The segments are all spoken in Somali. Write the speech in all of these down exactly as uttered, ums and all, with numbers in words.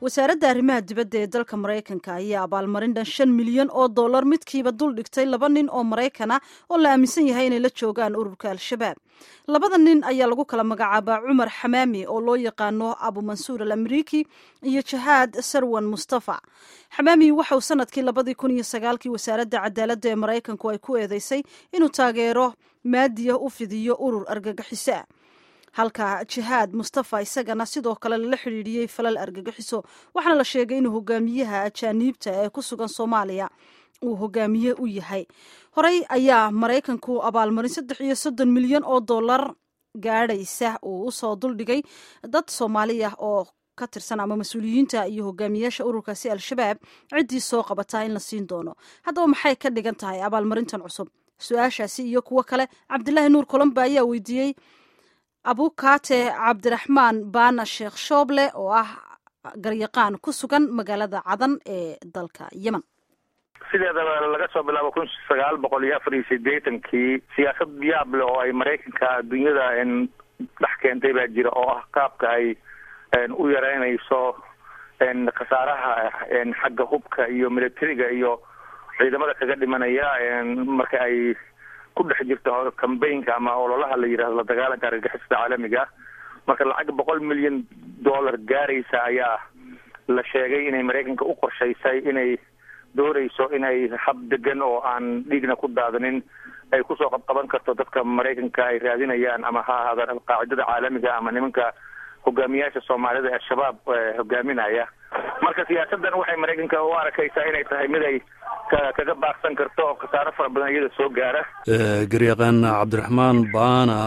wasaaradda arrimaha dibadda ee dalka maraykanka ayaa abaalmarin dhan shan milyan oo dollar midkiiba dul dhigtay laba nin oo maraykan ah oo la aaminsan yahay inay la joogaan ururka al-shabaab. labada nin ayaa lagu kala magacaabaa cumar xamaami oo loo yaqaano abu mansuur al amriiki iyo jahaad sarwan mustafa. xamaami waxauu sanadkii labadii kun iyo sagaalkii wasaaradda cadaaladda ee maraykanku ay ku eedeysay inuu taageero maadiya u fidiyo urur argagixiso ah, halka jihaad mustafa isagana sidoo kale lala xidhiidhiyey falal argagixiso. waxaana la sheegay inuu hogaamiyaha ajaaniibta ee ku sugan soomaaliya uu hogaamiye u yahay. horey ayaa maraykanku abaalmarin saddex iyo soddon milyan oo dollar gaadhaysa uu usoo duldhigay dad soomaali ah oo ka tirsan ama mas-uuliyiinta iyo hogaamiyaasha ururkaasi al-shabaab ciddii soo qabataa in la siin doono. haddaba maxay ka dhigan tahay abaalmarintan cusub? su-aashaasi iyo kuwo kale cabdilaahi nuur colomba ayaa weydiiyey abukaate cabdiraxmaan baana sheekh shooble oo ah garyaqaan ku sugan magaalada cadan ee dalka yemen. sideedaba laga soo bilaabo kun sagaal boqol iyo afar iyo sideetankii siyaasad yaab leh oo ay maraykanka adduunyada dhex keentay baa jira oo ah qaabka ay u yareynayso khasaaraha xagga hubka iyo militariga iyo ciidamada kaga dhimanaya marka ay ku dhex jirto cambaynka ama ololaha la yidhahdo la dagaalanka argagixisada caalamiga. marka lacag boqol milyan dollar gaaraysa ayaa la sheegay inay maraykanka u qorshaysay inay doorayso inay hab degan oo aan dhiigna ku daadanin ay kusoo qabqaban karto dadka maraykanka ay raadinayaan, ama ha ahaadaan alqaacidada caalamiga ama nimanka hogaamiyaasha soomaalida ee shabaab hogaaminaya. marka siyaasadan waxay maraykanka u arkaysaa inay tahay mid ay kaga baaqsan karto oo khasaaro fara badan iyada soo gaara. garyaqaan cabdiraxmaan baana,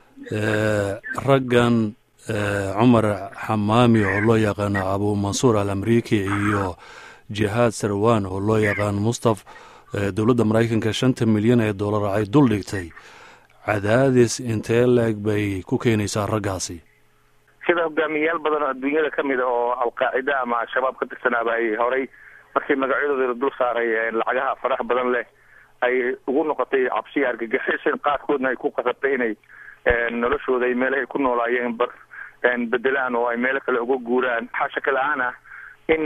raggan cumar xamaami oo loo yaqaano abu mansuur al amriiki iyo jihaad sarwan oo loo yaqaan mustaf, dowladda maraykanka shanta milyan ee dollar ay dul dhigtay, cadaadis intee leeg bay ku keenaysaa raggaasi? sida hogaamiyayaal badan oo adduunyada ka mid a oo alqaacida ama al-shabaab ka tirsanaaba ay horay markii magacyadooda dul saaray lacagaha faraha badan leh ay ugu noqotay cabsi argagixis, qaarkoodna ay ku qasabtay inay noloshooda ay meelahay ku noolaayeen bedelaan oo ay meelo kale uga guuraan. waxaa shaki la-aan ah in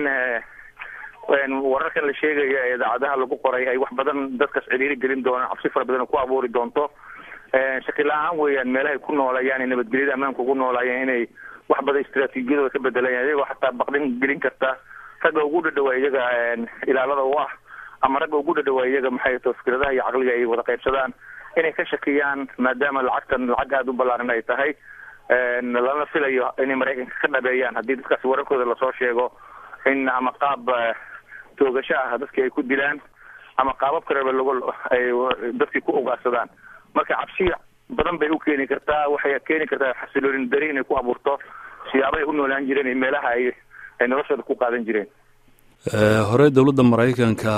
wararkan la sheegaya ee idaacadaha lagu qoray ay wax badan dadkas ciriiri gelin doonaan, cabsi fara badan ku abuuri doonto. shaki la-aan weeyaan meelahay ku noolayaan ee nabadgelyada ammaanka ugu noolaayeen inay wax badan istraatiijiyadooda ka bedelayaan, iyagoo xataa baqdin gelin karta ragga ugu dhadhawaa iyaga ilaalada u ah ama ragga ugu dhadhawaa iyaga maxay to fikradaha iyo caqliga ay wada qaybsadaan inay ka shakiyaan, maadaama lacagtan lacag aada u ballaaran ay tahay. lana filayo inay maraykanka ka dhabeeyaan haddii dadkaas wararkooda lasoo sheego in ama qaab toogasho ah dadkii ay ku dilaan ama qaabab kaleba lagu ay dadkii ku ugaarsadaan. marka cabsi badan bay u keeni kartaa, waxay keeni kartaa xasiloonin dari inay ku abuurto siyaabay u noolaan jireen iyo meelaha ay ay noloshooda ku qaadan jireen. hore dowladda maraykanka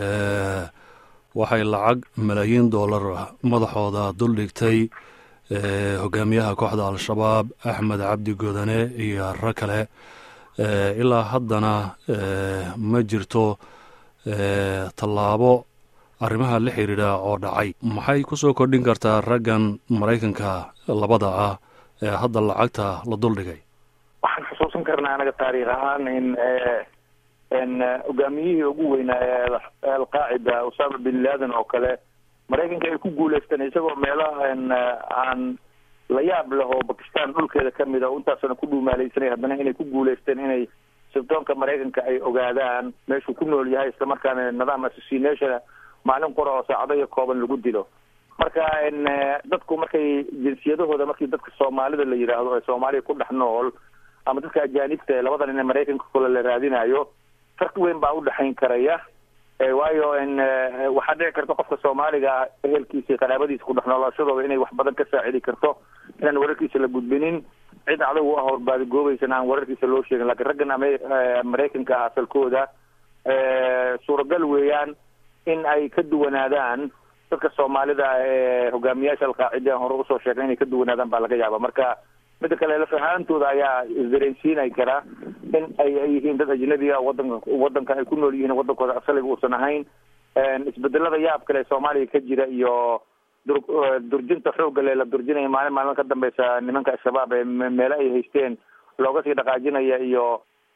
waxay lacag malaayiin dollar madaxooda dul dhigtay hogaamiyaha kooxda al-shabaab axmed cabdi godane iyo rag kale. ilaa haddana ma jirto tallaabo arrimaha la xiriira oo dhacay. maxay kusoo kordhin kartaa raggan maraykanka labada ah ee hadda lacagta la duldhigay? waxaan xusuusan karnaa anaga taariikh ahaan in in hogaamiyihii ugu weynaa ee alqaacida usama bin laden oo kale maraykanka ay ku guuleysteen isagoo meelaha aan la yaab leh oo bakistan dhulkeeda kamid a intaasna ku dhuumaaleysanay, haddana inay ku guuleysteen inay sirdoonka maraykanka ay ogaadaan meeshuu ku nool yahay, islamarkaana nidaam assassination maalin qora oo saacado iyo kooban lagu dilo. marka dadku markay jinsiyadahooda markii dadka soomaalida la yidhaahdo ee soomaaliya ku dhex nool ama dadka ajaanibta ee labada nin ee maraykanka kule la raadinayo, farq weyn baa udhexayn karaya. waayo waxaa dhici karta qofka soomaaliga ehelkiisa qaraabadiisa ku dhex noolaashadooda inay wax badan ka saacidi karto inaan wararkiisa la gudbinin, cid adag u ah horbaadi goobaysan aan wararkiisa loo sheegin. laakiin raggan ama maraykanka ah asalkooda suuragal weeyaan in ay ka duwanaadaan dadka soomaalida ee hogaamiyaasha alqaacida hore usoo sheegay inay ka duwanaadaan baa laga yaaba. marka mida kale lafahaantooda ayaa isdareensiinay karaa in ay yihiin dad ajnabi ah, wadanka wadanka ay ku nool yihiin wadankooda asaliga uusan ahayn. isbedelada yaab kale ee soomaaliya ka jira iyo durjinta xoogga le la durjinaya maalin maalin ka dambeysa nimanka al-shabaab ee meelo ay haysteen looga sii dhaqaajinaya iyo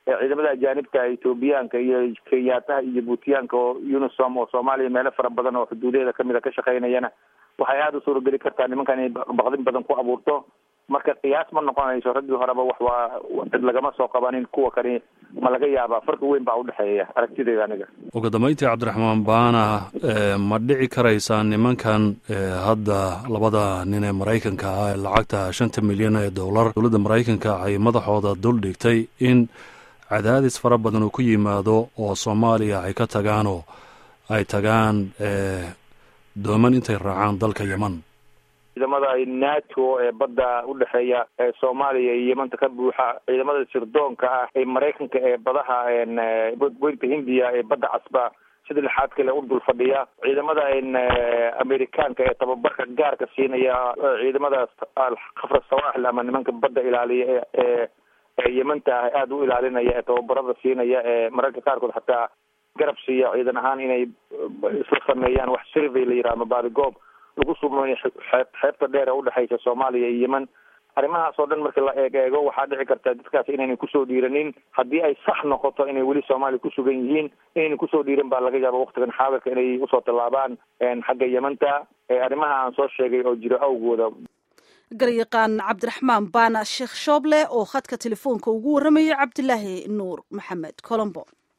ciidamada ajaanibta etoobiyaanka iyo kenyaataha iyo jibuutiyaanka oo unisom oo soomaaliya meelo fara badan oo xuduudeeda kamid a ka shaqaynayana waxay aada u suurageli kartaa nimankan inay baqdin badan ku abuurto. marka qiyaas ma noqonayso, raggii horeba wax waa cid lagama soo qabanin, kuwa kani ma laga yaabaa farqi weyn baa udhexeeya aragtidayda aniga. ugu dambeyntii cabdiraxmaan baana, ma dhici karaysaa nimankan hadda labada nin ee maraykanka ah ee lacagta shanta milyan ee dollar dowladda maraykanka ay madaxooda dul dhigtay in cadaadis fara badan uu ku yimaado oo soomaaliya ay ka tagaan oo ay tagaan dooman intay raacaan dalka yeman? ciidamada nato ee badda udhexeeya ee soomaaliya iyo yemanta ka buuxa, ciidamada sirdoonka ah ee maraykanka ee badaha weynta hindiya ee badda casba sida lixaad kale u dul fadhiya, ciidamada amerikaanka ee tababarka gaarka siinaya, ciidamada khafra sawaaxil ama nimanka badda ilaaliya ee ee yemanta ah aada u ilaalinaya ee tababarada siinaya ee mararka qaarkood xataa garab siiya ciidan ahaan inay isla sameeyaan wax survey la yidhaha ama baadigoob lagu sumeeyo xeebta dheer ee udhexaysa soomaaliya iyo yemen. arrimahaas oo dhan marka la eeg eego waxaa dhici karta dadkaas inayna kusoo dhiiranin, haddii ay sax noqoto inay weli soomaaliya kusugan yihiin inayna kusoo dhiiran baa laga yaaba waktigan xaadirka inay usoo tallaabaan xagga yemanta arrimaha aan soo sheegay oo jiro awgooda. garyaqaan cabdiraxmaan baana sheekh shooble oo khadka telefoonka ugu warramayay cabdilaahi nuur maxamed colombo.